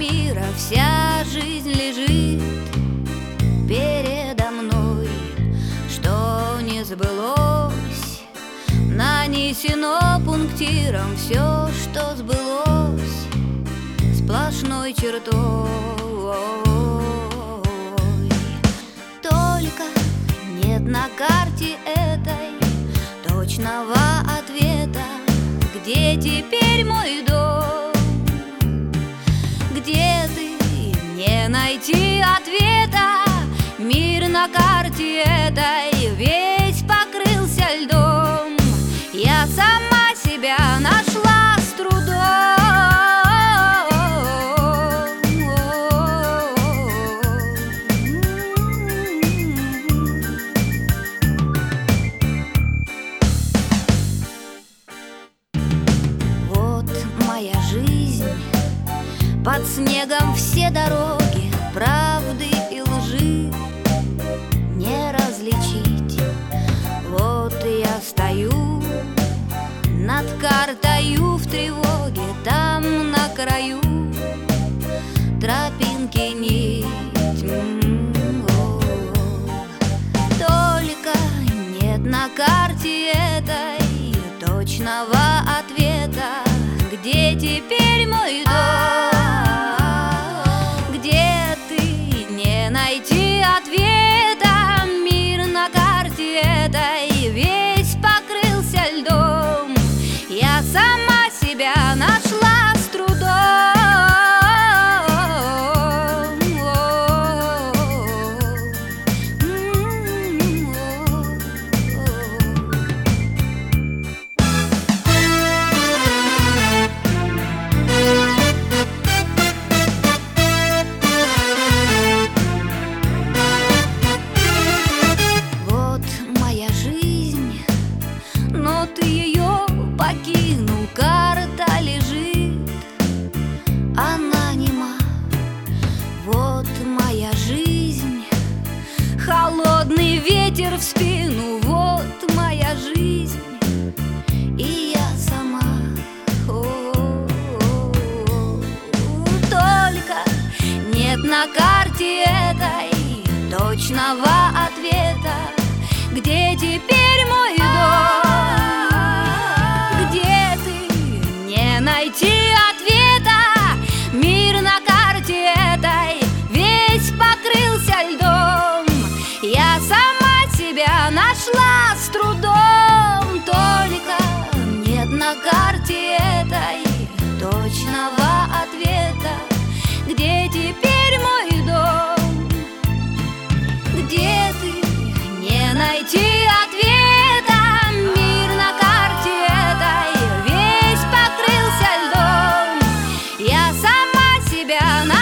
мира вся жизнь лежит передо мной. Что не сбылось, нанесено пунктиром. Все, что сбылось, сплошной чертой. Только нет на карте этой точного ответа. Где теперь мой дом? Где ты? Не найти ответа. Мир на карте этой весь покрылся льдом. Я сама себя нашла с трудом. Вот моя жизнь, под снегом все дороги, правды и лжи не различить. Вот я стою над картою в тревоге, там на краю тропинки нить. Только нет на карте этой точного ответа. Где теперь мой дом? Где ты? Не найти ответа. Мир на карте этой весь покрылся льдом. Я сама себя нашла с трудом. Вот моя жизнь, но ты ее покинул. Карта лежит, она нема. Вот моя жизнь, холодный ветер в спину. Вот моя жизнь, и я сама. Только нет на карте этой точного ответа. Где теперь мой дом? Где ты? Не найти ответа. Мир на карте этой весь покрылся льдом. Я сама себя нашла с трудом. Только нет на карте этой точного ответа. Где теперь мой дом? Где ты? Не найти ответа. Мир на карте этой весь покрылся льдом. Я сама себя